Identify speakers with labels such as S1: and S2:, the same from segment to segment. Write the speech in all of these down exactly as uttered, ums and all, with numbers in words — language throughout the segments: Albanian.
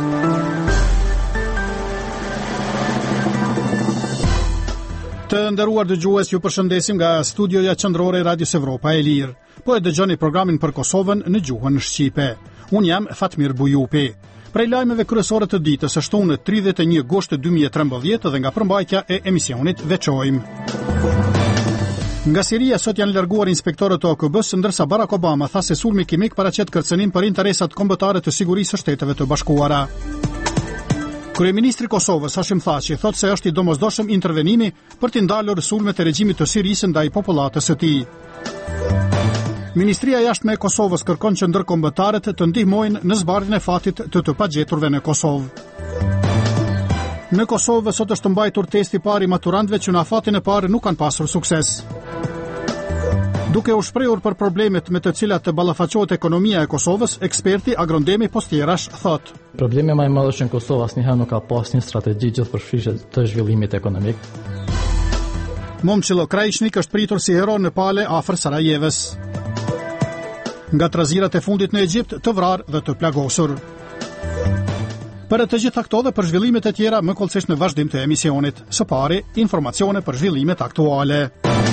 S1: Të nderuar dëgjues, ju përshëndesim nga studioja qendrore e Radios Evropa e Lirë. Po e dëgjoni programin për Kosovën në gjuhën shqipe. Unë jam Fatmir Bujupi. Prej lajmeve kryesore të ditës, shtunë tridhjetë e një gusht dy mijë e trembëdhjetë dhe nga përmbajtja e emisionit veçojmë. Nga Siria sot janë larguar inspektorët e O K B-s, ndërsa Barack Obama tha se sulmi kimik paraqet kërcënim për interesat kombëtare të sigurisë së Shteteve të Bashkuara. Kryeministri i Kosovës Hashim Thaçi thotë se është i domosdoshëm intervenimi për të ndalur sulmet e regjimit të Sirisë ndaj popullatës së tij. Ministria e Jashtme e Kosovës kërkon që ndërkombëtarët të ndihmojnë në zbardhjen e fatit të të pagjeturve në Kosovë. Në Kosovë sot është mbajtur testi i parë i maturantëve që në afatin e parë nuk kanë pasur sukses. Duke u shprehur për problemet me të cilat të ballafaqohet ekonomia e Kosovës, eksperti Agrondemi Postjerash thotë:
S2: Problemi më i madh është në Kosovë asnjëherë nuk ka pasur një strategji gjithëpërfshirëse të zhvillimit ekonomik.
S1: Momçilo Krajishnik është pritur si hero në pale afër Sarajevës. Nga trazirat e fundit në Egjipt, të vrarë dhe të plagosur. Për të gjitha këto dhe për zhvillimet e tjera, më kollësisht në vazhdim të emisionit. Së pari, informacione për zhvillimet aktuale.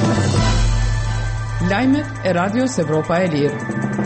S3: Lajmet e Radios Evropa e Lirë.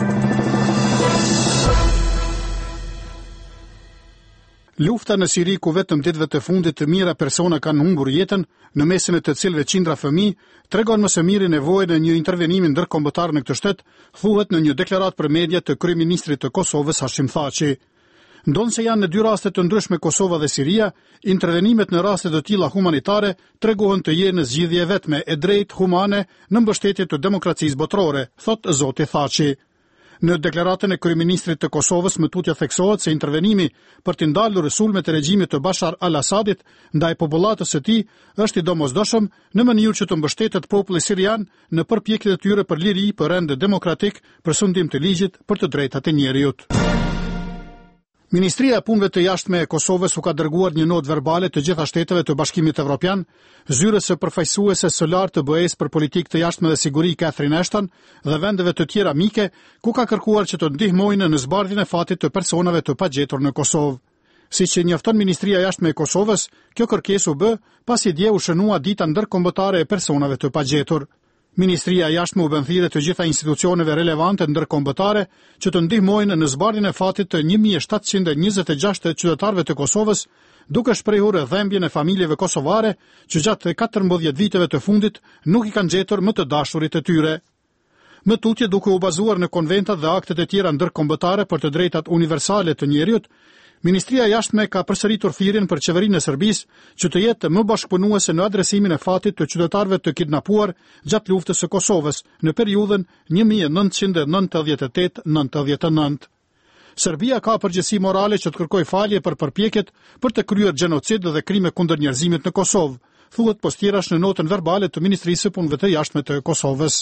S1: Lufta në Siri, ku vetëm ditëve të fundit të mira persona kanë humbur jetën, në mesin e të cilëve qindra fëmijë, tregon më së miri nevojën e një intervenimi ndërkombëtar në këtë shtet, thuhet në një deklaratë për media të kryeministrit të Kosovës Hashim Thaçi. Ndonë se janë në dy raste të ndryshme Kosova dhe Siria, intervenimet në raste të tilla humanitare tregohen të jenë zgjidhje vetme e drejtë humane në mbështetje të demokracisë botërore, thot zoti Thaçi. Në deklaratën e kryeministrit të Kosovës më tutje theksohet se intervenimi për të ndalur sulmet e regjimit të Bashar al-Assadit ndaj popullatës së tij është i domosdoshëm në mënyrë që të mbështetet populli sirian në përpjekjet e tyre për liri, për rend demokratik, për sundim të ligjit, për të drejtat e njerëzit. Ministria e Punëve të Jashtme e Kosovës u ka dërguar një notë verbale të gjitha shteteve të Bashkimit Evropian, zyrës së përfaqësuese së lartë të B E-s për politikë të jashtme dhe siguri Catherine Ashton dhe vendeve të tjera mike, ku ka kërkuar që të ndihmojnë në zbardhjen e fatit të personave të pagjetur në Kosovë. Siç e njofton Ministria e Jashtme e Kosovës, kjo kërkesë u bë pasi dje u shënua dita ndërkombëtare e personave të pagjetur. Ministria e Jashtme u bën thirrje të gjitha institucioneve relevante ndërkombëtare që të ndihmojnë në zbardhjen e fatit të një mijë shtatëqind e njëzet e gjashtë qytetarëve të Kosovës, duke shprehur dhembjen e familjeve kosovare që gjatë katërmbëdhjetë viteve të fundit nuk i kanë gjetur më të dashurit e tyre. Më tutje duke u bazuar në konventat dhe aktet e tjera ndërkombëtare për të drejtat universale të njerëzit, Ministria e Jashtme ka përsëritur thirrjen për qeverinë e Serbisë që të jetë më bashkëpunuese në adresimin e fatit të qytetarëve të kidnapuar gjatë luftës së Kosovës në periudhën një mijë e nëntëqind e nëntëdhjetë e tetë deri në nëntëdhjetë e nëntë. Serbia ka përgjegjësi morale që të kërkojë falje për përpjekjet për të kryer gjenocid dhe krime kundër njerëzimit në Kosovë, thuhet Postjerash në notën verbale të Ministrisë së Punëve të Jashtme të Kosovës.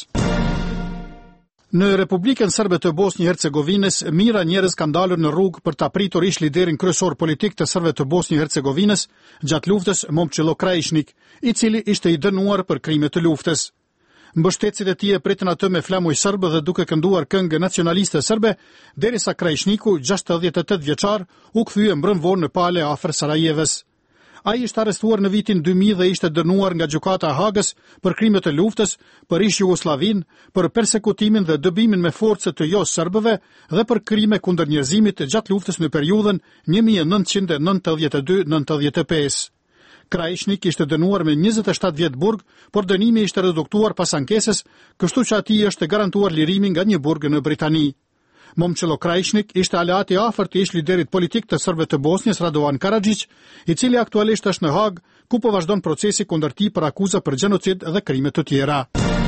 S1: Në Republikën Serbe të Bosnjë-Hercegovinës, mira njerëz kanë dalur në rrugë për ta pritur ish liderin kryesor politik të serbëve të Bosnjë-Hercegovinës gjatë luftës Momçilo Krajishnik, i cili ishte i dënuar për krime të luftës. Mbështetësit e tij e pritën atë me flamuj serbe dhe duke kënduar këngë nacionaliste serbe, derisa Krajishniku, gjashtëdhjetë e tetë vjeçar, u kthye mbrëm vonë në pale afër Sarajevës. Ai ishte arrestuar në vitin dy mijë dhe ishte dënuar nga gjykata e Hagës për krime të luftës, për ish Jugosllavin, për persekutimin dhe dëbimin me forcë të jo serbëve dhe për krime kundër njerëzimit gjatë luftës në periudhën një mijë e nëntëqind e nëntëdhjetë e dy deri në nëntëdhjetë e pesë. Krajishnik ishte dënuar me njëzet e shtatë vjet burg, por dënimi ishte reduktuar pas ankesës, kështu që atij është garantuar lirimi nga një burg në Britani. Momçilo Krajishnik ishte aleati i afërt i ish liderit politik të serbëve të Bosnjës Radovan Karadžić, i cili aktualisht është në Hag, ku po vazhdon procesi kundër tij për akuza për gjenocid dhe krime të tjera.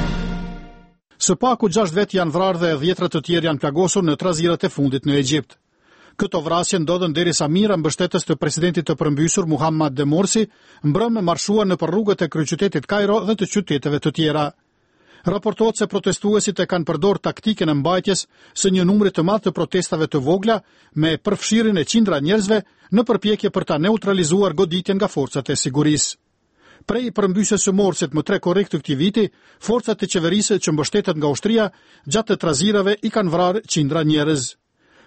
S1: Së paku gjashtë vet janë vrarë dhe dhjetra të tjerë janë plagosur në trazirat e fundit në Egjipt. Këto vrasje ndodhen derisa mira mbështetës të presidentit të përmbysur Muhammad Morsi mbrëm marshuan nëpër rrugët e kryeqytetit Kairo dhe të qyteteve të tjera. Raportohet se protestuesit e kanë përdorur taktikën e mbajtjes së një numri të madh të protestave të vogla me përfshirjen e qindra njerëzve në përpjekje për ta neutralizuar goditjen nga forcat e sigurisë. Prej përmbysjes së Morsit më tre korrik të këtij viti, forcat e qeverisë që mbështeten nga ushtria gjatë të trazirave i kanë vrarë qindra njerëz.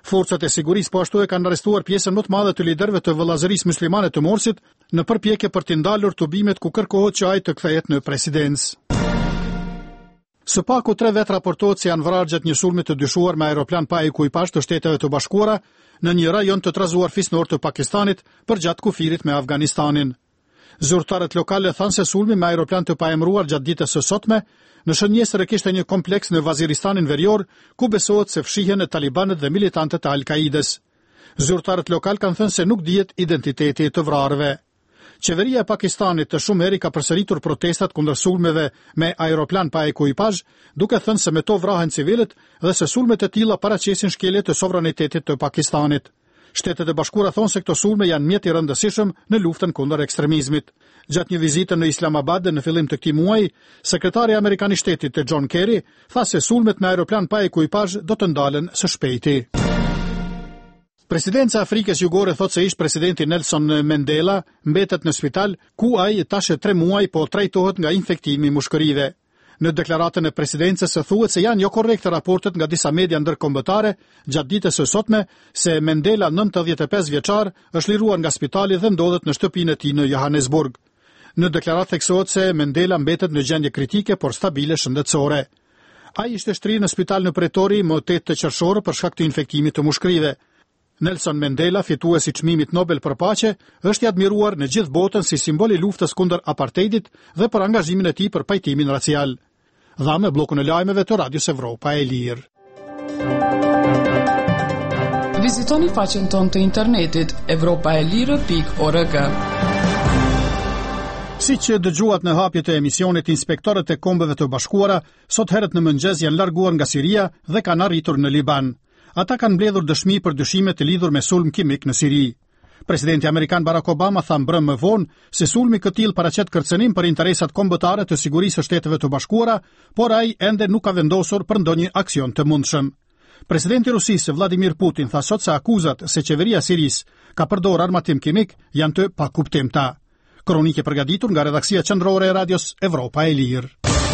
S1: Forcat e sigurisë po ashtu e kanë arrestuar pjesën më të madhe të liderëve të vëllazërisë muslimane të Morsit në përpjekje për të ndalur tubimet ku kërkohet që ai të kthehet në presidencë. Së paku tre vetë raportohet se janë vrarë gjatë një sulmi të dyshuar me aeroplan pa ekipazh të Shteteve të Bashkuara në një rajon të trazuar fisnor të Pakistanit përgjatë kufirit me Afganistanin. Zyrtarët lokale thanë se sulmi me aeroplan të paemëruar gjatë ditës së sotme në shënjesër e kishte një kompleks në Vaziristanin Verior, ku besohet se fshihen e talibanët dhe militantët e Al-Kaides. Zyrtarët lokal kanë thënë se nuk dihet identiteti të vrarëve. Qeveria e Pakistanit të shumë heri ka përsëritur protestat kundër sulmeve me aeroplan pa ekipazh, duke thënë se me to vrahen civilët dhe se sulmet e tilla paraqesin shkelje të sovranitetit të Pakistanit. Shtetet e Bashkuara thonë se këto sulme janë mjet i rëndësishëm në luftën kundër ekstremizmit. Gjatë një vizite në Islamabad në fillim të këtij muaji, sekretari amerikan i shtetit John Kerry tha se sulmet me aeroplan pa ekipazh do të ndalen së shpejti. Presidenca e Afrikës Jugore thotë se ish presidenti Nelson Mandela mbetet në spital, ku ai tash tre muaj po trajtohet nga infektimi i mushkërive. Në deklaratën e presidencës thuhet se janë jo korrekte raportet nga disa media ndërkombëtare gjatë ditës së sotme se Mandela, nëntëdhjetë e pesë vjeçar, është liruar nga spitali dhe ndodhet në shtëpinë e tij në Johannesburg. Në deklaratë theksohet se Mandela mbetet në gjendje kritike por stabile shëndetësore. Ai ishte shtrirë në spital në Pretori më tetë të qershor për shkak të infektimit të mushkërive. Nelson Mandela, fituesi i çmimit Nobel për paqe, është i admiruar në gjithë botën si simbol i luftës kundër apartheidit dhe për angazhimin e tij për pajtimin racial. Dha me blokun e lajmeve të Radios Evropa e Lirë.
S3: Vizitoni faqen tonë të internetit evropaelire pikë org.
S1: Si që dëgjuat në hapjet e emisionit, inspektorët e Kombeve të Bashkuara sot herët në mëngjes janë larguar nga Siria dhe kanë arritur në Liban. Ata kanë mbledhur dëshmi për dyshimet të lidhur me sulm kimik në Siri. Presidenti amerikan Barack Obama tha mbrëm më vonë se sulmi i këtij paraqet kërcënim për interesat kombëtare të sigurisë së Shteteve të Bashkuara, por ai ende nuk ka vendosur për ndonjë aksion të mundshëm. Presidenti i Rusisë Vladimir Putin tha sot se akuzat se qeveria e Sirisë ka përdorur armatim kimik janë të pakuptimta. Kronikë përgatitur nga redaksia qendrore e Radios Evropa e Lirë.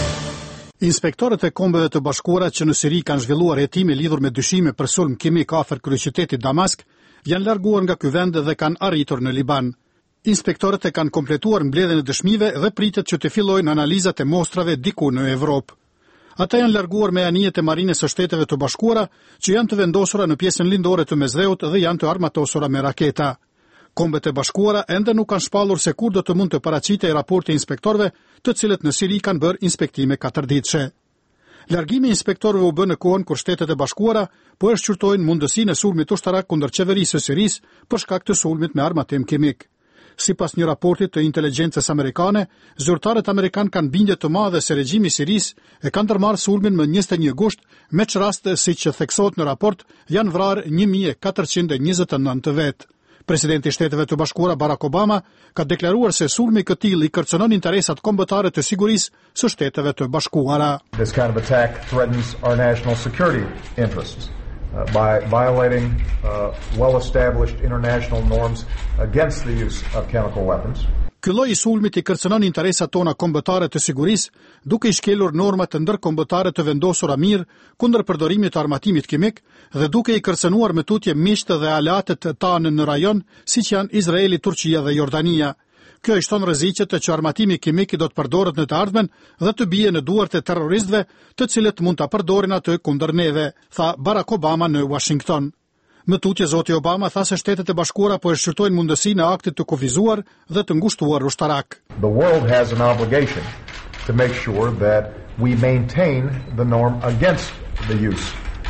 S1: Inspektorët e Kombeve të Bashkuara që në Siri kanë zhvilluar hetime lidhur me dyshime për sulm kimik afër kryeqytetit Damask janë larguar nga ky vend dhe kanë arritur në Liban. Inspektorët e kanë kompletuar mbledhjen e dëshmive dhe pritet që të fillojnë analizat e mostrave diku në Evropë. Ata janë larguar me anijet e Marinës së Shteteve të Bashkuara që janë të vendosura në pjesën lindore të Mesdheut dhe janë të armatosura me raketa. Kombet e Bashkuara ende nuk kanë shpallur se kur do të mund të paraqitej raporti e inspektorëve, të cilët në Siri kanë bërë inspektime katërditëshe. Largimi i inspektorëve u bë në kohën kur Shtetet e Bashkuara po e shqyrtojnë mundësinë e sulmit ushtarak kundër qeverisë së Sirisë për shkak të sulmit me armatim kimik. Sipas një raporti të inteligjencës amerikane, zyrtarët amerikanë kanë bindje të madhe se regjimi i Sirisë e ka ndërmarrë sulmin më njëzet e një gusht, me çraste siç theksohet në raport, janë vrarë një mijë e katërqind e njëzet e nëntë vetë. Presidenti i Shteteve të Bashkuara Barack Obama ka deklaruar se sulmi i këtij i kërcënon interesat kombëtare të sigurisë së Shteteve të Bashkuara.
S4: This kind of attack threatens our national security interests uh, by violating uh, well-established international norms against the use of chemical weapons.
S1: Ky lloj i sulmit i kërcënon interesat tona kombëtare të sigurisë, duke i shkelur normat të ndërkombëtare të vendosura mirë kundër përdorimit të armatimit kimik dhe duke i kërcënuar me tutje miqtë dhe aleatët tanë në rajon, siç janë Izraeli, Turqia dhe Jordania. Kjo i shton rreziqet që armatimi kimik do të përdoret në të ardhmen dhe të bie në duart e terroristëve, të cilët mund ta përdorin atë kundër neve, tha Barack Obama në Washington. Më tutje zoti Obama tha se Shtetet e Bashkuara po e shqyrtojnë mundësinë e aktit të kufizuar dhe të ngushtuar ushtarak.
S4: The world has an obligation to make sure that we maintain the norm against the use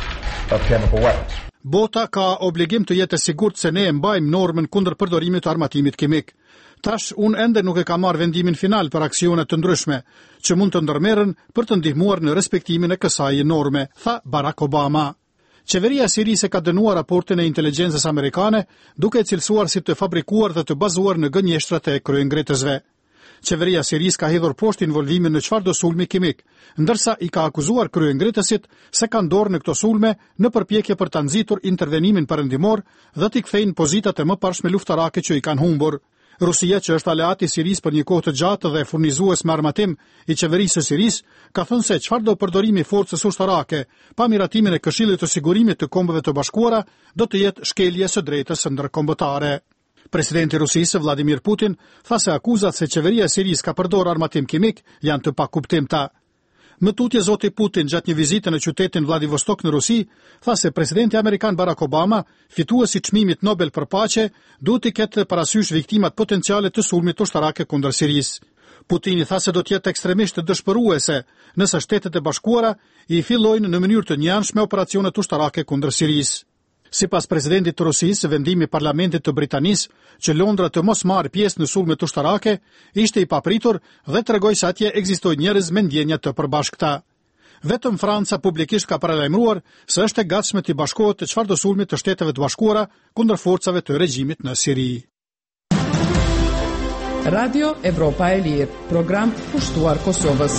S4: of chemical weapons.
S1: Bota ka obligim të jetë e sigurt se ne e mbajmë normën kundër përdorimit të armatimit kimik. Tash unë ende nuk e kam marrë vendimin final për aksione të ndryshme që mund të ndërmerren për të ndihmuar në respektimin e kësaj norme, tha Barack Obama. Qeveria e Sirisë ka dënuar raportin e inteligjencës amerikane, duke e cilësuar si të fabrikuar dhe të bazuar në gënjeshtrat e kryengritësve. Qeveria e Sirisë ka hedhur poshtë involvimin në çfarëdo sulmi kimik, ndërsa i ka akuzuar kryengritësit se kanë dorë në këto sulme në përpjekje për ta nxitur intervenimin perëndimor dhe t'i kthejnë pozitat e mëparshme luftarake që i kanë humbur. Rusia, që është aleati i Sirisë për një kohë të gjatë dhe furnizues me armatim i qeverisë së Sirisë, ka thënë se çfarëdo përdorimi i forcës ushtarake pa miratimin e Këshillit të Sigurimit të Kombeve të Bashkuara do të jetë shkelje së drejtës së ndërkombëtare. Presidenti i Rusisë Vladimir Putin tha se akuzat se qeveria e Sirisë ka përdorur armatim kimik janë të pakuptimta. Më tutje zoti Putin gjatë një vizite në qytetin Vladivostok në Rusi, tha se presidenti amerikan Barack Obama, fituesi i çmimit Nobel për paqe, duhet të ketë parasysh viktimat potenciale të sulmit ushtarake kundër Sirisë. Putini tha se do të jetë ekstremisht dëshpëruese nëse Shtetet e Bashkuara i fillojnë në mënyrë të njanshme operacionet ushtarake kundër Sirisë. Sipas presidentit të Rusisë, vendimi i parlamentit të Britanisë që Londra të mos marrë pjesë në sulmet ushtarake ishte i papritur dhe tregoi se atje ekzistojnë njerëz me ndjenja të përbashkëta. Vetëm Franca publikisht ka paralajmëruar se është e gatshme të bashkohet të çfarëdo sulmi të Shteteve të Bashkuara kundër forcave të regjimit në Siri.
S3: Radio Evropa e Lirë, program pushtuar Kosovës.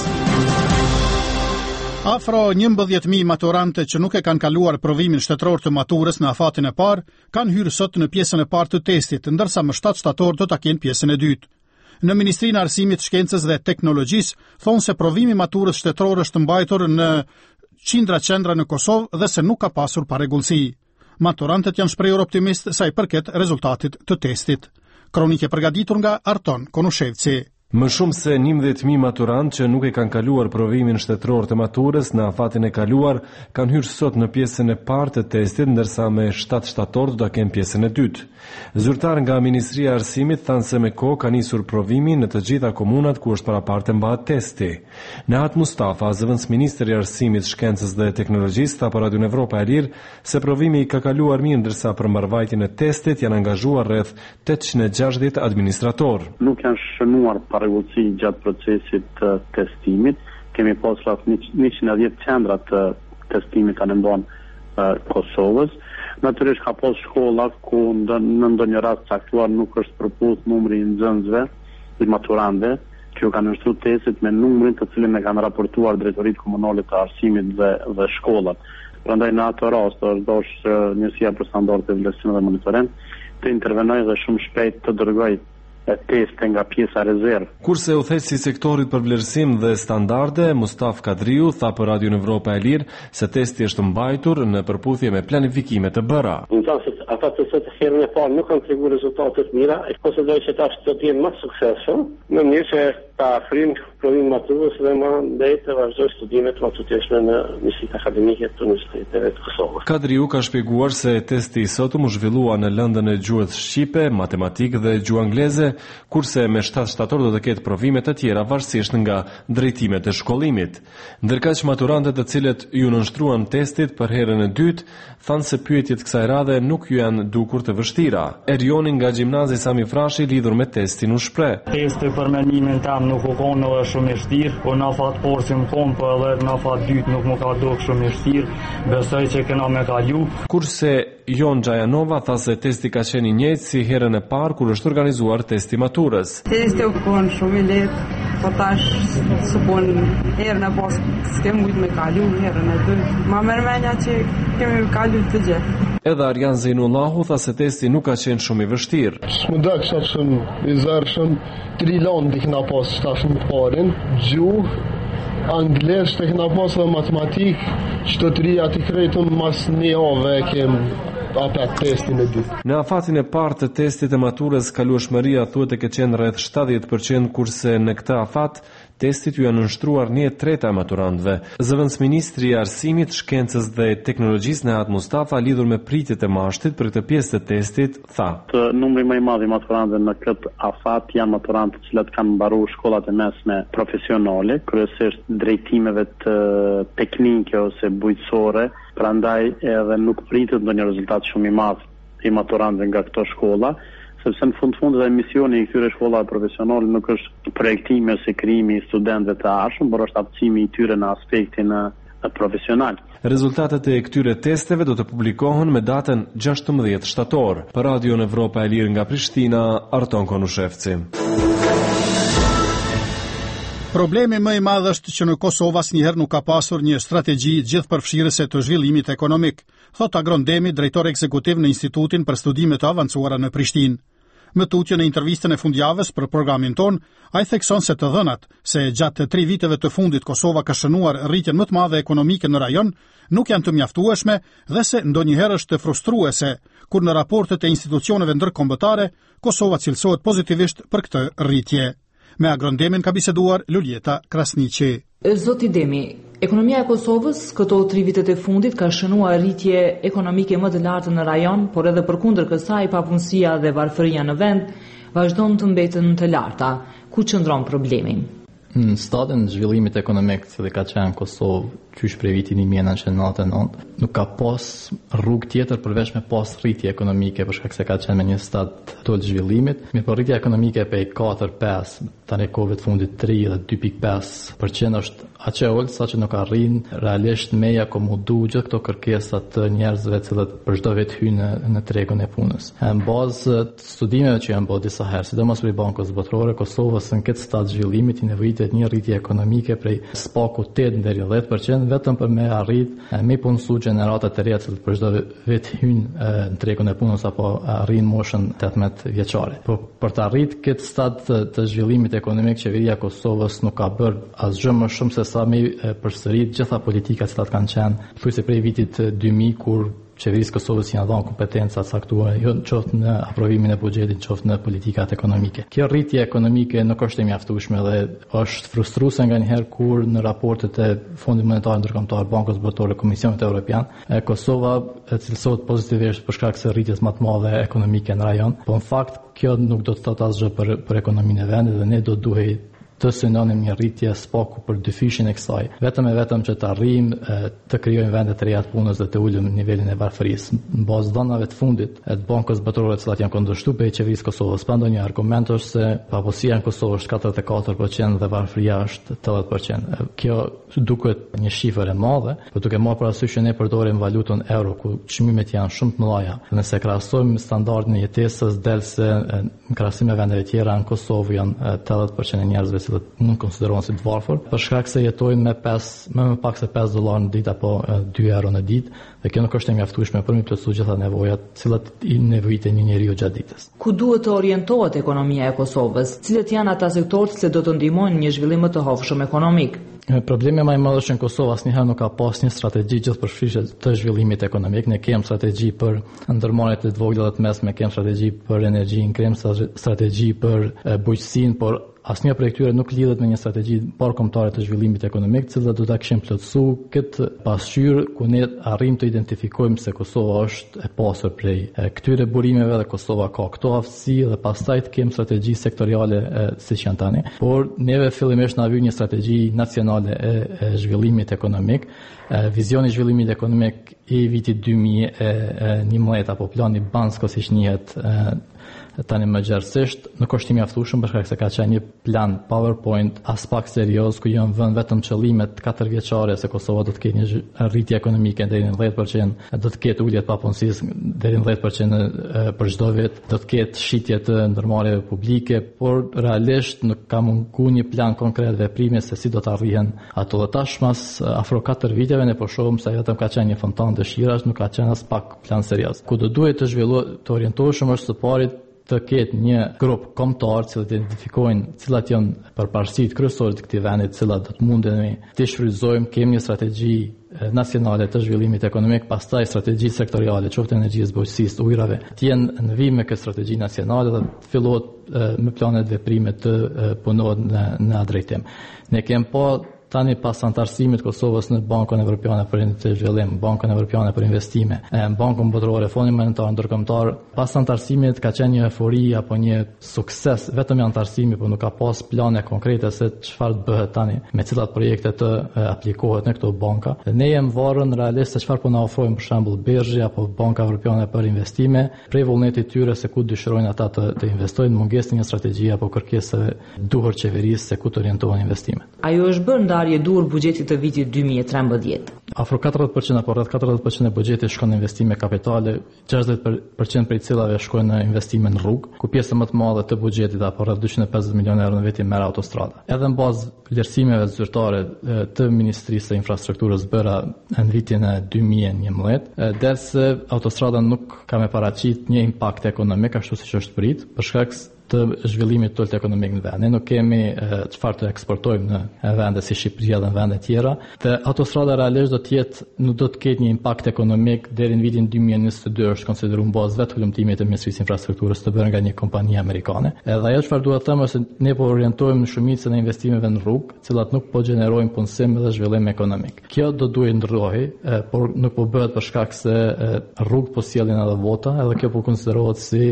S1: Afro njëmbëdhjetë mijë maturante që nuk e kanë kaluar provimin shtetëror të maturës në afatin e parë, kanë hyrë sot në pjesën e parë të testit, ndërsa më shtatë shtator do ta kenë pjesën e dytë. Në Ministrinë e Arsimit, Shkencës dhe Teknologjisë thonë se provimi i maturës shtetëror është mbajtur në qindra qendra në Kosovë dhe se nuk ka pasur parregullsi. Maturantët janë shprehur optimist sa i përket rezultatit të testit. Kronikë e përgatitur nga Arton Konushevci.
S5: Më shumë se njëmbëdhjetë mijë maturantë që nuk e kanë kaluar provimin shtetëror të maturës në afatin e kaluar kanë hyrë sot në pjesën e parë të testit, ndërsa me shtatë shtator do ta kenë pjesën e dytë. Zyrtar nga Ministria e Arsimit thanë se me kohë ka nisur provimi në të gjitha komunat ku është paraparte mbahet testi. Nehat Mustafa, zëvendësministri i Arsimit, Shkencës dhe Teknologjisë, tha për Radio Evropa e Lirë se provimi ka kaluar mirë, ndërsa për mbarvajtjen e testit janë angazhuar rreth tetëqind e gjashtëdhjetë administrator.
S6: Nuk janë shënuar parregullsi gjatë procesit të testimit. Kemi pas rreth njëqind e dhjetë qendra të testimit kanë ndonë Kosovës. Natyrisht ka pas shkolla ku në ndonjë rast caktuar nuk është përputhur numri i nxënësve, i maturantëve, që kanë nështruar testit me numrin të cilin e kanë raportuar drejtoritë komunale të arsimit dhe, dhe shkollat. Prandaj në atë rast është dosh Njësia për Standarde Vlerësim dhe Monitorim të intervenojë dhe shumë shpejt të dërgojë teste nga pjesa rezervë.
S5: Kurse udhëheqësi i sektorit për vlerësim dhe standarde, Mustaf Kadriu, tha për Radio Evropa e Lirë se testi është mbajtur në përputhje me planifikimet të bëra.
S7: Në qoftë se ata të sot herën e parë nuk kanë treguar rezultate të mira, e konsideroj se tash do të jenë më suksesshëm, në mënyrë që ta afrim provimin maturës dhe më ndaj të vazhdojë studimet matuteshme në Nishet Akademike të Universiteteve të Kosovës.
S5: Kadriu ka shpjeguar se testi i sotëm u zhvillua në lëndën e gjuhës shqipe, matematikë dhe gjuhë angleze, kurse me shtatë shtator do të ketë provime të tjera varësisht nga drejtimet e shkollimit. Ndërkaq maturantët të cilët ju nënshtruan testit për herën e dytë thanë se pyetjet kësaj radhe nuk ju janë dukur të vështira. Erioni nga Gjimnazi Sami Frashi lidhur me testin u shpreh.
S8: Testi për mendimin tam nuk u konë edhe shumë i vështirë, po në afat porë si më konë, po edhe në afat dytë nuk më ka dukë shumë i vështirë, besoj që kena me kalu.
S5: Kurse Jon Gjajanova tha se testi ka qenë i njëjtë si herën e parë kur është organizuar testi maturës.
S9: Testi u konë shumë i lehtë, po tash supon herën e pas s'kem mujt me kalu, herën e dytë. Ma merr mendja që kemi kalu të gjithë.
S5: Edhe Arjan Zeinullahu tha se testi nuk ka qenë shumë i vështirë.
S10: Më da kësha shumë i zërë shumë trilon të këna pas shtashën të parin, gjuhë, anglisht të këna pas dhe matematikë, shtëtëria të krejtën mas një ove e kemë apet testin e dytë.
S5: Në afatin e parë të testit e maturës kalueshmëria thuhet të ketë qenë rreth shtatëdhjetë përqind, kurse në këtë afat testit ju janë nënshtruar një e treta e maturantëve. Zëvendësministri i Arsimit, Shkencës dhe Teknologjisë Nehat Mustafa lidhur me pritjet e mashtit për këtë pjesë të testit tha:
S6: Të numri më i madh i maturantëve në këtë afat janë maturantë të cilët kanë mbaruar shkollat e mesme profesionale, kryesisht drejtimeve të teknike ose bujqësore, prandaj edhe nuk pritet ndonjë rezultat shumë i madh i maturantëve nga këto shkolla, sepse në fund fundit e misioni i këtyre shkollave profesionale nuk është projektimi ose krijimi i studentëve të arshëm, por është aftësimi i tyre në aspektin profesional.
S5: Rezultatet e këtyre testeve do të publikohen me datën gjashtëmbëdhjetë shtator. Për Radio Evropa e Lirë nga Prishtina, Arton Konushevci.
S1: Problemi më i madh është që në Kosovë asnjëherë nuk ka pasur një strategji gjithëpërfshirëse të zhvillimit ekonomik, thot Agron Demi, drejtor ekzekutiv në Institutin për Studime të Avancuara në Prishtinë. Më tutje në intervistën e fundjavës për programin ton, ai thekson se të dhënat se gjatë tre viteve të fundit Kosova ka shënuar rritjen më të madhe ekonomike në rajon nuk janë të mjaftueshme dhe se ndonjëherë është frustruese kur në raportet e institucioneve ndërkombëtare Kosova cilësohet pozitivisht për këtë rritje. Me Agrondemin ka biseduar Luljeta Krasniqi.
S11: Zoti Demi, ekonomia e Kosovës këto tri vitet e fundit ka shënuar rritje ekonomike më të lartë në rajon, por edhe përkundër kësaj papunësia dhe varfëria në vend vazhdon të mbeten të larta. Ku qëndron problemi?
S2: Në stadin e zhvillimit ekonomik që ka qenë Kosovë qysh prej vitit një mijë e nëntëqind e nëntëdhjetë e nëntë, nuk ka pas rrugë tjetër përveç me pas rritje ekonomike, për shkak se ka qenë me një stad të zhvillimit. Me po rritja ekonomike pe katër pesë, tani kohëve të fundit tri dhe dy pikë pesë përqind është aq e ulët sa që nuk arrin realisht me ja komodu gjithë këto kërkesa të njerëzve të cilët për çdo vit hyjnë në, në tregun e punës. Në bazë të studimeve që janë bërë disa herë, sidomos prej Bankës Botërore, Kosovës në këtë stad zhvillimit i nevojitet një rritje ekonomike prej spaku tetë deri në dhjetë përqind vetëm për me arrit me punësu gjeneratat e reja që për çdo vit hyjnë në tregun e punës apo arrin moshën tetëmbëdhjetë vjeçare. Po për të arritur këtë stad të, të zhvillimit ekonomik, qeveria e Kosovës nuk ka bërë asgjë më shumë se sa me përsërit gjitha politikat që kanë qenë thuajse prej vitit dy mijë kur qeverisë Kosovës janë dhënë kompetenca caktuara, jo qoftë në aprovimin e buxhetit, qoftë në politikat ekonomike. Kjo rritje ekonomike nuk është e mjaftueshme dhe është frustruese nganjëherë kur në raportet e Fondit Monetar Ndërkombëtar, Bankës Botërore, Komisionit Evropian, Kosova cilësohet pozitivisht për shkak se rritjes më të madhe ekonomike në rajon, por në fakt kjo nuk do të thotë asgjë për për ekonominë e vendit dhe ne do duhej të synonim një rritje spaku për dyfishin e kësaj. Vetëm e vetëm që të arrijmë të krijojmë vende të reja të punës dhe të ulëm nivelin e varfërisë. Në bazë dhënave të fundit e të Bankës Botërore të cilat janë kundërshtuar pe qeverisë Kosovës, pa ndonjë argument është se paposia në Kosovë është katërdhjetë e katër përqind dhe varfëria është tetëdhjetë përqind. Kjo duket një shifër e madhe, por duke marrë parasysh që ne përdorim valutën euro ku çmimet janë shumë të mëdha. Nëse krahasojmë standardin e jetesës del se në krahasim me vendeve tjera në Kosovë janë tetëdhjetë përqind e njerëzve që mund konsiderohen si të varfër, për shkak se jetojnë me pesë, më, më pak se pesë dollar në ditë apo dy euro në ditë, dhe kjo nuk është e mjaftueshme për mi plotësuar gjitha nevojat, të cilat i nevojitet një njeriu gjatë ditës.
S11: Ku duhet të orientohet ekonomia e Kosovës? Cilët janë ata sektorë që do të ndihmojnë një zhvillim më të hovshëm ekonomik?
S2: Problemi më i madh është në Kosovë asnjëherë nuk ka pas një strategji gjithëpërfshirëse të zhvillimit ekonomik. Ne kemi strategji për ndërmarrjet e të vogla dhe të mesme, kemi strategji për energjinë, kemi strategji për bujqësinë, por asnjë prej këtyre nuk lidhet me një strategji bashkëkombëtare të zhvillimit ekonomik, të cilat do ta kishim plotësuar këtë pasqyrë ku ne arrim të identifikojmë se Kosova është e pasur prej këtyre burimeve dhe Kosova ka këto aftësi dhe pastaj të kemi strategji sektoriale siç janë tani. Por neve fillimisht na vjen një strategji nacionale e, e zhvillimit ekonomik, e, vizioni i zhvillimit ekonomik i vitit dy mijë e njëmbëdhjetë apo plani Bansko siç njihet tani më gjerësisht nuk është i mjaftueshëm për shkak se ka qenë një plan PowerPoint as pak serioz ku janë vënë vetëm qëllimet katërvjeçare se Kosova do të ketë një rritje ekonomike deri në dhjetë përqind, do të ketë ulje të papunësisë deri në dhjetë përqind për çdo vit, do të ketë shitje të ndërmarrjeve publike, por realisht nuk ka munguar një plan konkret veprime se si do të arrihen ato. Dhe tashmas afro katër viteve ne po shohim se vetëm ka qenë një fontan dëshirash, nuk ka qenë as pak plan serioz. Ku do duhet të zhvillohet të orientoheshëm është së pari të ketë një grup kombëtar që të identifikojnë cilat janë përparësitë kryesore të këtij vendi, të cilat do të mundemi të shfrytëzojmë, kemi një strategji nacionale të zhvillimit ekonomik, pastaj strategji sektoriale, qoftë energjisë, bujqësisë, ujrave, të jenë në vijim me këtë strategji nacionale dhe të fillohet me planet veprime të punohet në në atë drejtim. Ne kemi pa tani pas antarësimit Kosovës në Bankën Evropiane për Zhvillim, Bankën Evropiane për Investime, Bankën Botërore, Fondin Monetar Ndërkombëtar, pas antarësimit ka qenë një eufori apo një sukses vetëm i antarësimit, por nuk ka pas plane konkrete se çfarë të bëhet tani, me cilat projekte të aplikohet në këto banka. Ne jemi varur realisht se çfarë po na ofrojnë për shembull Bergji apo Banka Evropiane për Investime, prej vullnetit tyre se ku dëshirojnë ata të, të investojnë, mungesë një strategji apo kërkesë duhur qeverisë se ku të orientohen investimet.
S11: Ajo është bërë ndarje dur buxhetit të vitit dy mijë e trembëdhjetë.
S2: Afro katërdhjetë përqind apo rreth katërdhjetë përqind e buxhetit shkon në investime kapitale, gjashtëdhjetë përqind prej cilave shkojnë në investime në rrugë, ku pjesë më të madhe të buxhetit apo rreth dyqind e pesëdhjetë milionë euro në vit i merr autostrada. Edhe në bazë vlerësimeve zyrtare të Ministrisë së Infrastrukturës bëra në vitin e dy mijë e njëmbëdhjetë, derisa autostrada nuk ka me paraqit një impakt ekonomik ashtu siç është prit, për shkak të zhvillimit tolt ekonomik në vend. Ne nuk kemi çfarë të eksportojmë në vende si Shqipëria dhe në vende tjera. Dhe autostrada realisht do të jetë nuk do të ketë një impakt ekonomik deri në vitin dy mijë e njëzet e dy është konsideruar në bazë vetë hulumtimit të Ministrisë së Infrastrukturës të bërë nga një kompani amerikane. Edhe ajo çfarë duhet të them është se ne po orientojmë në shumicën e investimeve në rrugë, të cilat nuk po gjenerojnë punësim dhe zhvillim ekonomik. Kjo do duhet ndrohej, por nuk po bëhet për shkak se rrugët po sjellin edhe vota, edhe kjo po konsiderohet si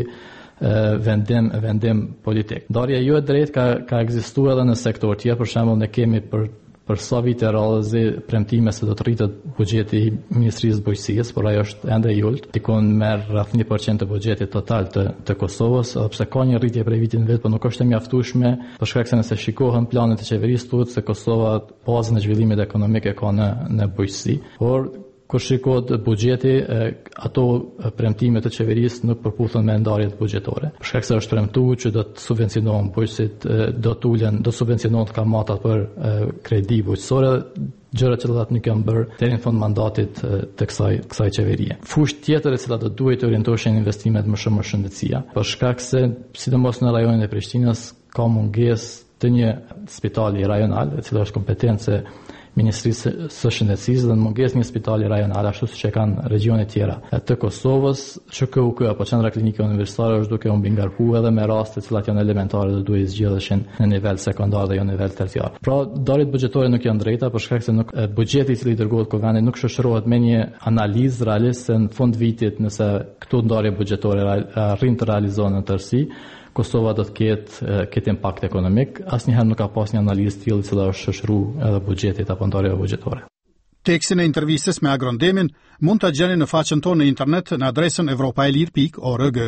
S2: vendim vendim politik. Ndarja jo e drejtë ka ka ekzistuar edhe në sektor tjetër, për shembull ne kemi për për sa vite rradhëzi premtime se do të rritet buxheti i Ministrisë së Bujqësisë, por ajo është ende i ulët. Tikon merr rreth një përqind të buxhetit total të të Kosovës, edhe pse ka një rritje prej vitit në vit, por nuk është e mjaftueshme, për shkak se nëse shikohen planet e qeverisë thuhet se Kosova bazën e zhvillimit ekonomik e ka në në bujqësi, por kur shikohet buxheti, ato premtime të qeverisë nuk përputhen me ndarjet buxhetore. Për shkak se është premtuar që do të subvencionohen bujqësit, do të ulen, do subvencionohen kamatat për kredi bujqësore, gjëra që do të nuk janë bërë deri në fund mandatit të kësaj kësaj qeverie. Fushë tjetër e cila do duhet të orientoheshin investimet më shumë në shëndetësia, për shkak se sidomos në rajonin e Prishtinës ka mungesë të një spitali rajonal, e cila është kompetencë Ministrisë së Shëndetësisë dhe në mungesë një spitali rajonal, ashtu siç e kanë regjione tjera të Kosovës, Ç K U K apo Qendra Klinike Universitare është duke u bingarkuar edhe me raste të cilat janë elementare dhe duhet zgjidheshin në nivel sekondar dhe jo në nivel terciar. Pra, ndarjet buxhetore nuk janë drejta për shkak se nuk buxheti i cili dërgohet kovendit nuk shoqërohet me një analizë realistë se në fund vitit nëse këto ndarje buxhetore arrin të realizohen në tërësi, Kosova do të ketë ketë impakt ekonomik. Asnjëherë nuk ka pas një analizë tillë që është shoqëruar edhe buxhetit apo ndarjeve buxhetore.
S1: Tekstin e intervistës me Agrondemin mund ta gjeni në faqen tonë në internet në adresën evropaelir pikë org.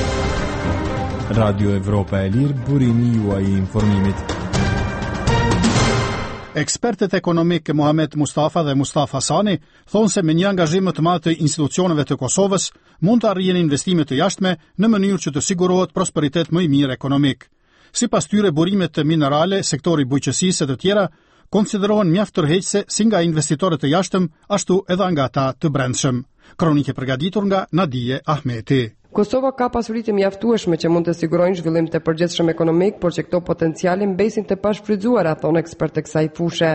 S5: Radio Evropa e Lirë, burimi juaj i informimit.
S1: Ekspertët ekonomik Muhamet Mustafa dhe Mustafa Hasani thonë se me një angazhim të madh të institucioneve të Kosovës mund të arrijen investime të jashtme në mënyrë që të sigurohet prosperitet më i mirë ekonomik. Sipas tyre, burimet të minerale, sektori bujqësisë e të tjera konsiderohen mjaft tërheqëse si nga investitorët të jashtëm, ashtu edhe nga ata të brendshëm. Kronike përgatitur nga Nadije Ahmeti.
S12: Kosova ka pasuri të mjaftueshme që mund të sigurojnë zhvillim të përgjithshëm ekonomik, por që këto potenciale mbesin të pashfrytzuara, thonë ekspertë e kësaj fushë.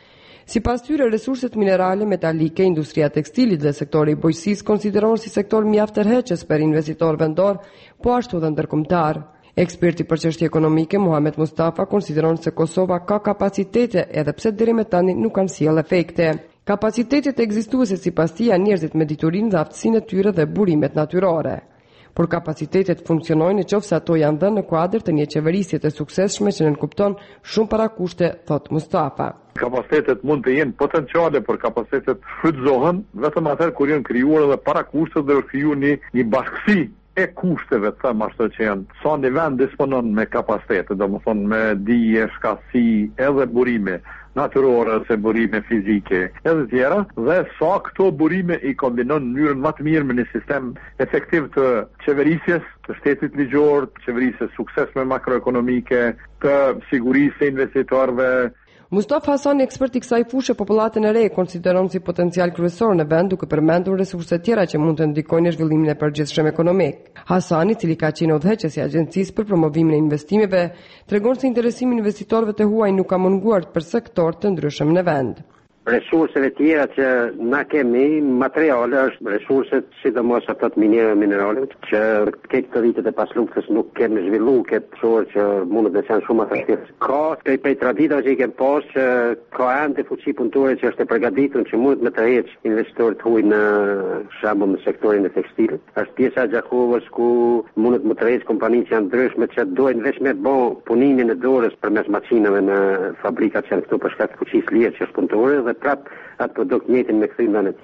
S12: Sipas tyre, resurset minerale, metalike, industria tekstilit dhe sektori i bujqësisë konsiderohen si sektor mjaft tërheqës për investitor vendor, po ashtu dhe ndërkombëtar. Eksperti për çështje ekonomike Muhamet Mustafa konsideron se Kosova ka kapacitete edhe pse deri më tani nuk kanë sjellë efekte. Kapacitetet ekzistuese sipas tij janë njerëzit me diturinë dhe aftësinë e tyre dhe burimet natyrore. Por kapacitetet funksionojnë nëse ato janë dhënë në kuadër të një qeverisje të suksesshme që nënkupton shumë parakushte, thot Mustafa.
S13: Kapacitetet mund të jenë potenciale, por kapacitetet shfrytëzohen vetëm atëherë kur janë krijuar edhe parakushtet dhe është krijuar një, një bashkësi e kushteve të them ashtu që janë. Sa një vend disponon me kapacitete, domethënë me dije, shkatësi, edhe burime natyrore ose burime fizike, edhe tjera, dhe sa këto burime i kombinon në mënyrën më të mirë me një sistem efektiv të qeverisjes, të shtetit ligjor, të qeverisjes suksesshme makroekonomike, të sigurisë së investitorëve.
S12: Mustafa Hasani, ekspert i kësaj fushë, popullatën e re konsideron si potencial kryesor në vend, duke përmendur resurse tjera që mund të ndikojnë në zhvillimin e përgjithshëm ekonomik. Hasani, i cili ka qenë udhëheqës i Agjencisë për promovimin e investimeve, tregon se interesimi i investitorëve të huaj nuk ka munguar për sektor të ndryshëm në vend.
S7: Resurseve tjera që na kemi, materiale është resurset, sidomos ato të minierave minerale, që këtë të vitet e pas luftës nuk kemi zhvillu këtë sorë që mundet të janë shumë atraktiv. Ka prej prej traditave që i kem pas që ka ende fuqi punëtore që është e përgatitur që mundet me të heq investitorët huaj në shembull në sektorin e tekstilit. Është pjesa e Gjakovës ku mundet me të heq kompani që janë ndryshme që dojnë veç me bë punimin e dorës përmes makinave në fabrikat që janë këtu për shkak të fuqisë lirë që është punëtore dhe prap atë produkt njëjtin me kthim në të tjera.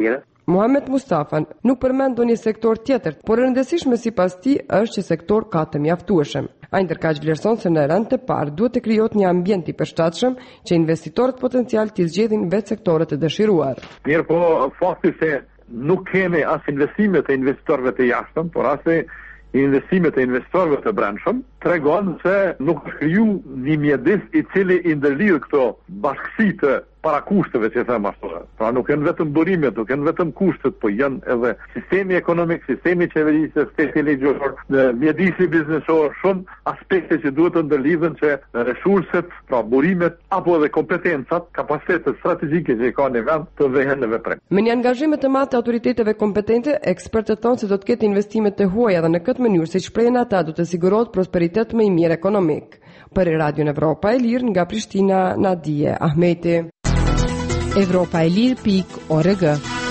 S12: Muhamet Mustafa nuk përmend ndonjë sektor tjetër, por e rëndësishme sipas tij është që sektor ka të mjaftueshëm. Ai ndërkaq vlerëson se në rënd të parë duhet të krijohet një ambient i përshtatshëm që investitorët potencial të zgjedhin vetë sektorët e dëshiruar.
S13: Mirë, po fakti se nuk kemi as investimet e investitorëve të jashtëm, por as investimet e investitorëve të brendshëm, tregon se nuk është kriju një mjedis i cili i ndërlidh këto bashkësi të para kushteve që them ashtu. Pra nuk janë vetëm burimet, nuk janë vetëm kushtet, po janë edhe sistemi ekonomik, sistemi qeverisë, sistemi ligjor, mjedisi biznesor, shumë aspekte që duhet të ndërlidhen që resurset, pra burimet apo edhe kompetencat, kapacitetet strategjike që i ka në vend të vehen në veprim.
S12: Me një angazhim të madh të autoriteteve kompetente, ekspertët thonë se do të ketë investime të huaja dhe në këtë mënyrë, siç shprehen ata, do të sigurohet prosperitet më i mirë ekonomik. Për Radion Evropa e Lirë nga Prishtina, Nadije Ahmeti.
S14: Evropa e Lirë pikë org.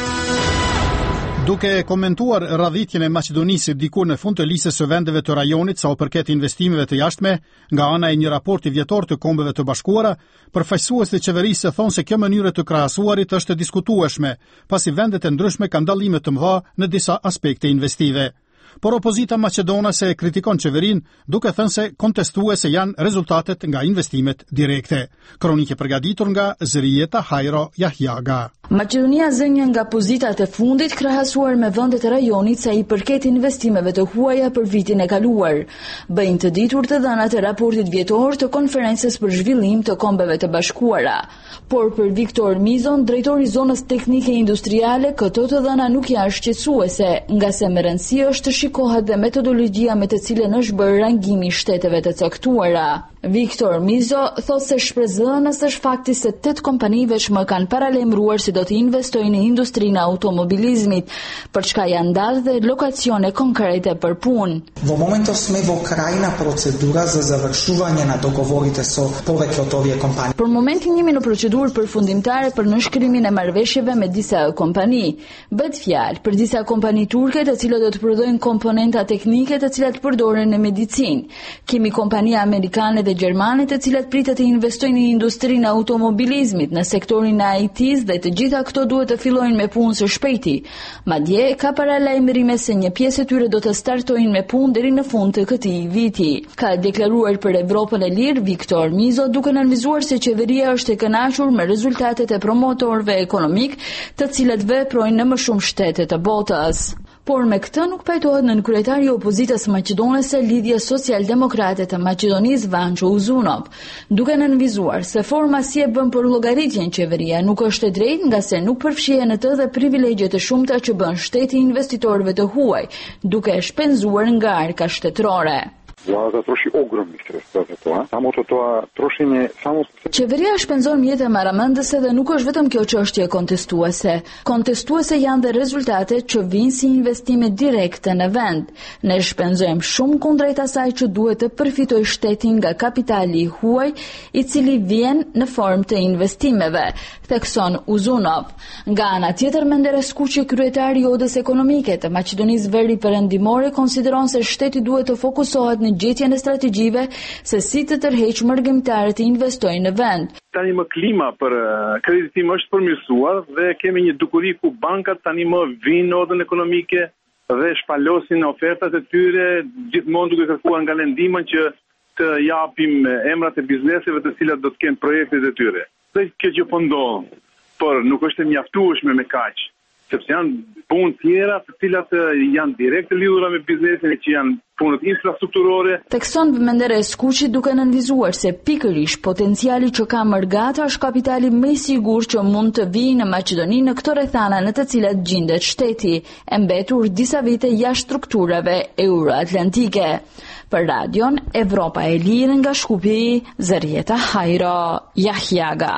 S1: Duke komentuar radhitjen e Maqedonisë dikur në fund të listës së vendeve të rajonit sa u përket investimeve të jashtme, nga ana e një raporti vjetor të Kombeve të Bashkuara, përfaqësuesit e qeverisë thonë se kjo mënyrë të krahasuarit është e diskutueshme, pasi vendet e ndryshme kanë dallime të mëdha në disa aspekte investive. Por opozita maqedonase kritikon qeverin duke thënë se kontestuese janë rezultatet nga investimet direkte. Kronike përgatitur nga Zërieta Hajro Jahjaga.
S15: Maqedonia zë një nga pozitat e fundit krahasuar me vendet e rajonit sa i përket investimeve të huaja për vitin e kaluar. Bëjnë të ditur të dhënat e raportit vjetor të konferencës për zhvillim të Kombeve të Bashkuara. Por për Viktor Mizon, drejtori i zonës teknike industriale, këto të dhëna nuk janë shqetësuese, nga se më rëndësi është të shikohet dhe metodologjia me të cilën është bërë rangimi i shteteve të caktuara. Viktor Mizo thot se shprehënës është fakti se tetë kompani vetëm kanë paralajmëruar se do të investojnë në industrinë e automobilizmit, për çka janë dalë dhe lokacione konkrete për punë.
S16: Во моментот сме во крајна процедура за завршување на договорите со повеќе од овие компании.
S15: Për momentin jemi në procedurë përfundimtare për nënshkrimin e marrëveshjeve me disa kompani. Bëhet fjalë për disa kompani turke të cilat do të prodhojnë komponenta teknike të cilat përdoren në medicinë. Kemi kompani amerikane dhe gjermane të cilat pritet të investojnë në industrinë e automobilizmit, në sektorin e I T-s dhe të gjitha këto duhet të fillojnë me punë së shpejti. Madje ka paralajmërime se një pjesë e tyre do të startojnë me punë deri në fund të këtij viti. Ka deklaruar për Evropën e Lirë Viktor Mizo, duke nënvizuar se qeveria është e kënaqur me rezultatet e promotorëve ekonomik, të cilët veprojnë në më shumë shtete të botës. Por me këtë nuk pajtohet nën kryetari i opozitës maqedonese Lidhja Social-Demokrate të Maqedonisë Vancho Uzunov, duke nënvizuar se forma si e bën për llogaritjen qeveria nuk është e drejtë, nga se nuk përfshihen në të dhe privilegjet e shumta që bën shteti investitorëve të huaj, duke e shpenzuar nga arka shtetërore.
S17: Влада троши огромни средства за тоа, само што тоа трошење само
S15: Qeveria shpenzon mjete marramendëse dhe nuk është vetëm kjo çështje kontestuese. Kontestuese janë dhe rezultatet që vijnë si investime direkte në vend. Ne shpenzojmë shumë kundrejt asaj që duhet të përfitojë shteti nga kapitali i huaj, i cili vjen në formë të investimeve, thekson Uzunov. Nga ana tjetër, Menderes Skuqi, kryetari i Odës Ekonomike të Maqedonisë Veri Perëndimore, konsideron se shteti duhet të fokusohet në gjetjen e strategjive se si të tërheqë mërgëmtarët të investojnë në vend.
S18: Tani më klima për kreditim është përmirësuar dhe kemi një dukuri ku bankat tani më vinë në odën ekonomike dhe shpalosin ofertat e tyre, gjithmonë duke kërkuar nga lëndimën që të japim emrat e bizneseve të cilat do të kenë projektet e tyre. Dhe kjo që po ndodh, por nuk është e mjaftueshme me kaq, sepse janë punë tjera të cilat janë direkt lidhura me biznesin, që janë punët infrastrukturore.
S15: Thekson Menderes Skuqi, duke nënvizuar se pikërisht potenciali që ka Mërgata është kapitali më i sigurt që mund të vijë në Maqedoni në këto rrethana në të cilat gjendet shteti, e mbetur disa vite jashtë strukturave euroatlantike. Për Radion Evropa e Lirë nga Shkupi, Zërieta Hajro Jahjaga.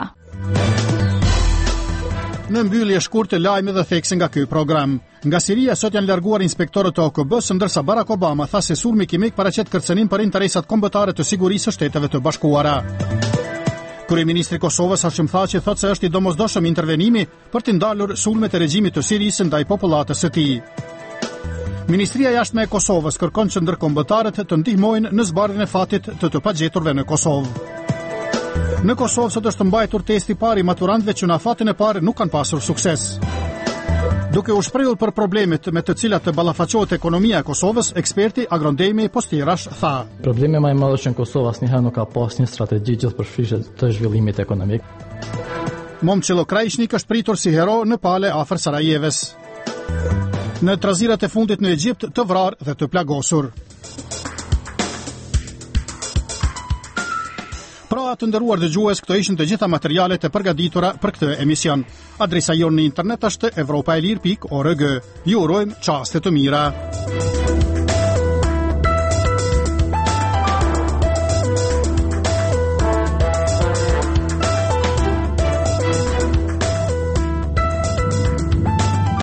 S1: Në mbyllje shkurtë lajme dhe thekse nga ky program. Nga Siria sot janë larguar inspektorët e O K B-s, ndërsa Barack Obama tha se sulmi kimik paraqet kërcënim për interesat kombëtare të sigurisë së Shteteve të Bashkuara. Kryeministri i Kosovës Hashim Thaçi thotë se është i domosdoshëm intervenimi për të ndalur sulmet e regjimit të Sirisë ndaj popullatës së tij. Ministria e Jashtme e Kosovës kërkon që ndërkombëtarët të ndihmojnë në zbardhjen e fatit të të pagjeturve në Kosovë. Në Kosovë sot është mbajtur testi i parë i maturantëve që në fatin e parë nuk kanë pasur sukses. Duke u shprehur për problemet me të cilat të ballafaqohet ekonomia e Kosovës, eksperti Agrondemi Postirash tha:
S2: Problemi më i madh është që Kosova asnjëherë nuk ka pas një strategji gjithëpërfshirëse të zhvillimit ekonomik.
S1: Momçilo Krajishnik është pritur si hero në pale afër Sarajeves. Në trazirat e fundit në Egjipt të vrarë dhe të plagosur. Pra të nderuar dëgjues, këto ishin të gjitha materialet e përgatitura për këtë emision. Adresa jonë në internet është evropaelir pikë org. Ju urojmë çaste të mira.